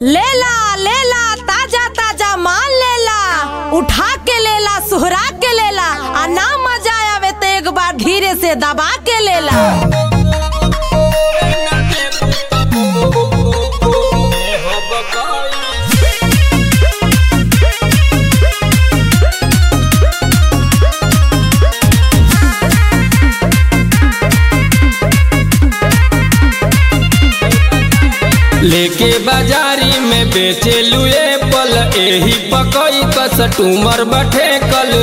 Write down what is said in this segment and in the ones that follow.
लेला लेला ताजा ताजा माल लेला, उठा के लेला, सुहरा के लेला, आ ना मजा आवे तो एक बार धीरे से दबा के लेला। लेके बाजारी में बेचे लुए पल, एही पकई कस टूमर बठे कल।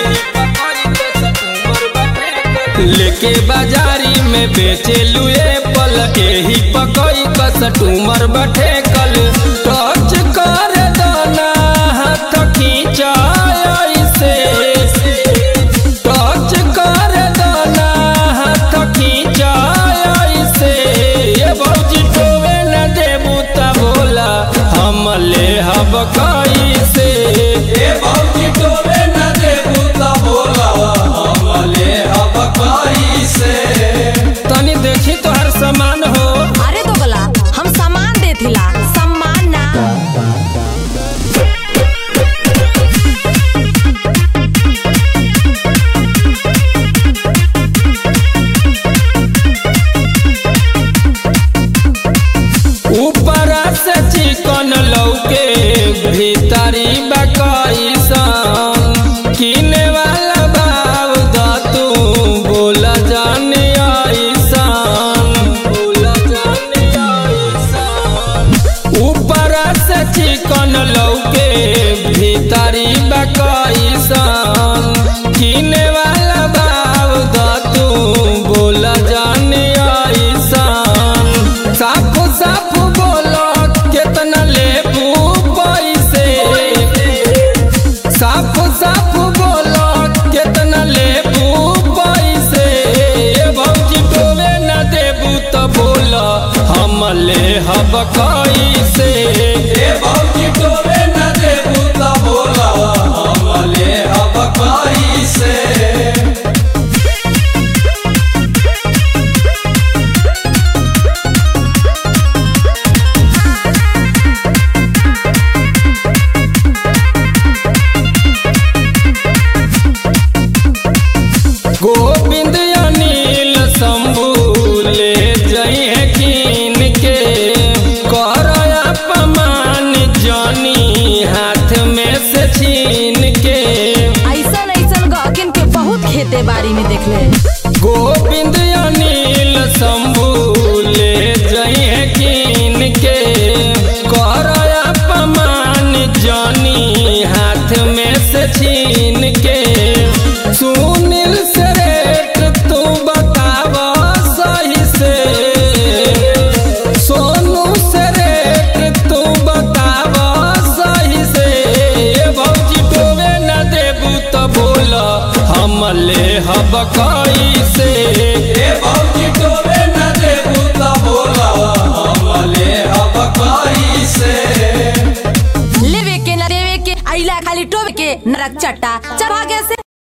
लेके बाजारी में बेचे लुए पल, एही पकई कस टूमर बठे कल। टच कर दाना हाथ खींचा ऐसे, टच कर दाना हाथ खींचा ऐसे। ये भौजी टोवे न देबू त बोला हम ले हब कैसे। ए भौजी टोवे न देबू त बोला हम ले हब कैसे। तनी देखी तोहर सामान हो। अरे दोगला हम सामान देथिला, सम्मान ना। ऊपर से चिकन लौके भीतरी बकैसन, किने वाला भाव दा तू बोला जाने ऐसन, बोला जाने ऐसन। ऊपर से चिकन लौके भीतरी बकैसन, किने